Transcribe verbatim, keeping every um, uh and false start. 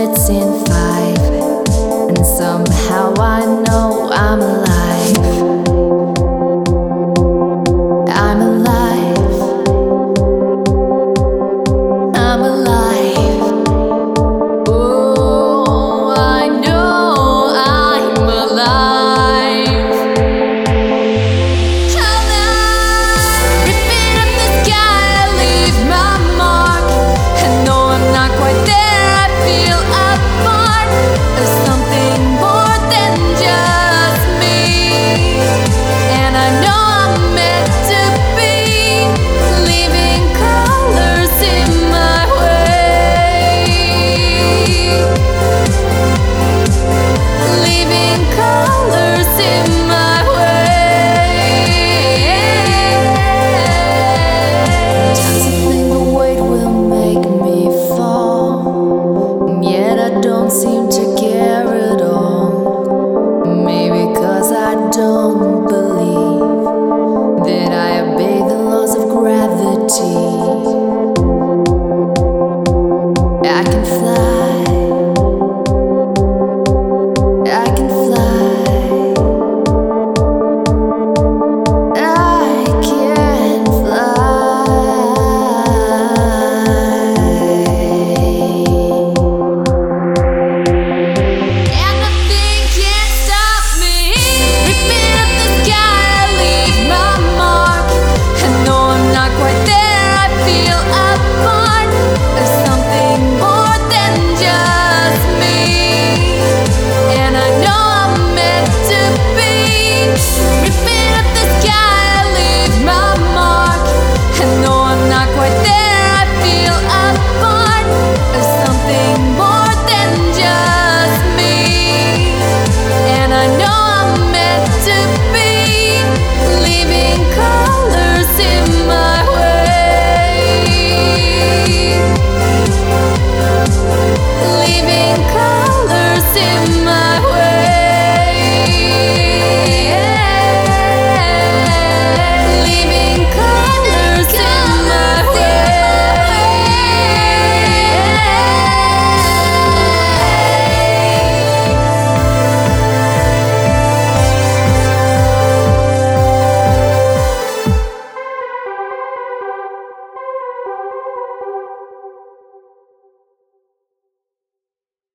minutes in five, and somehow I know I'm alive. I'm alive. I'm alive. Oh, I know I'm alive. Alive. Ripping up the sky, I leave my mark. I know I'm not quite there, I feel apart. There's something more than just me, and I know I'm meant to be, leaving colors in my way, leaving colors in my way. Doesn't think the weight will make me fall, and yet I don't seem to